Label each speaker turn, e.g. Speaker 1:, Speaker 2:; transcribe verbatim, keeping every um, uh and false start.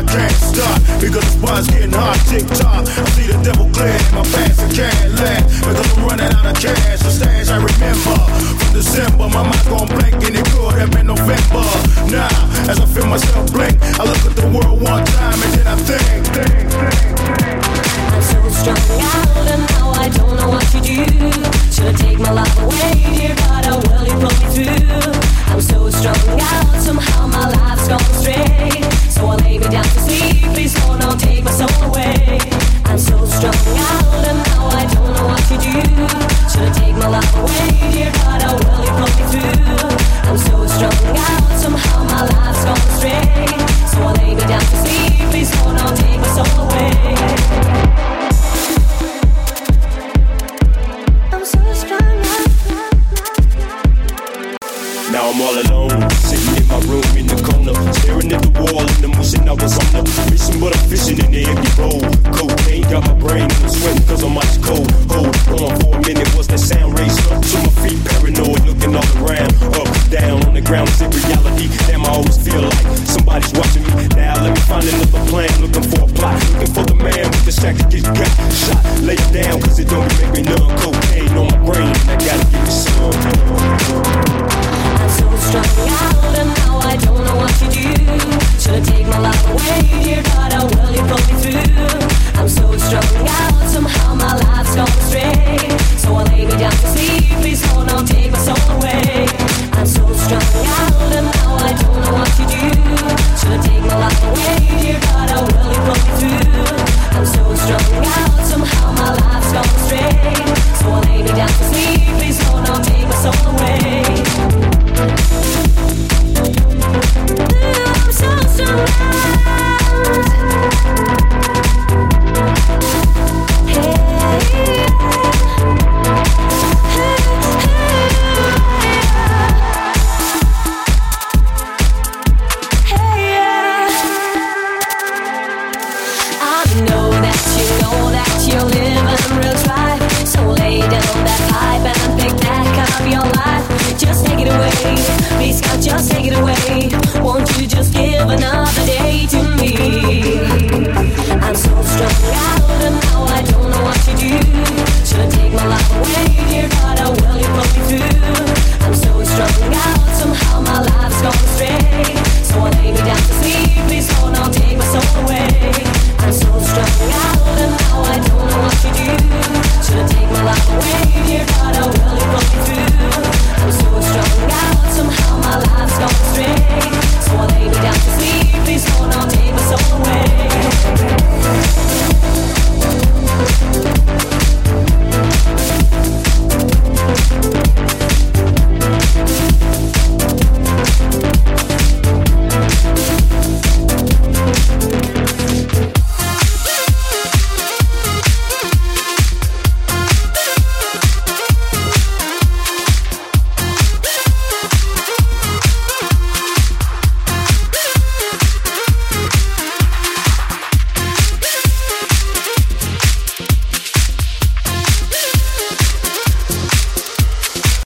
Speaker 1: I can't stop because the spot's getting hot, tick tock. I see the devil glare in my pants, I can't laugh because I'm running out of cash. The stash I remember from December, my mind gon' blank and it could have been November. Now, as I feel myself blink, I look at the world one time and then I think, think, think, think.
Speaker 2: I'm so strung out and now I don't know what to do. Should've taken my life away, dear God, how well you pulled me through. I'm so strung out, somehow my life's gone astray. So I lay me down to sleep, please Lord, don't take my soul away. I'm so strung out and now I don't know what to do. Should've taken my life away, dear God, how well you pulled me through. I'm so strung out, somehow my life's gone astray. So I lay me down to sleep, please Lord, don't take my soul away.
Speaker 3: Now I'm all alone, sitting in my room in the corner, staring at the wall and I'm wishing I was on the mission, but I'm fishing in the empty bowl. Cocaine got my brain and I'm sweating cause I'm ice cold. Hold on for a minute, was that sound raised up to my feet, paranoid, looking all around, up, down, on the ground, is it reality? Damn, I always feel like somebody's watching me. Now let me find another plan, looking for a plot, looking for the man with the sack that gets got shot. Lay it down cause it don't make me numb. Cocaine on my brain, I gotta give me some.
Speaker 2: So strung out and now I don't know what to do. Should've taken my life away, dear God, how well you pulled me through. I'm so strung out, somehow my life's gone astray. So I lay me down to sleep, please Lord, don't take my soul away. I'm so strung out and now I don't know what to do. Should've taken my life away, dear God, how well you pulled me through. I'm so strung out, somehow my life's gone astray. So I lay me down to sleep, please Lord, don't take my soul away. I'm so strung out. Hey, hey, hey, yeah. I know that you know that you're living real dry. So lay down that pipe and pick that cup of your life. Just take it away, please God, just take it away. Won't you just give another day?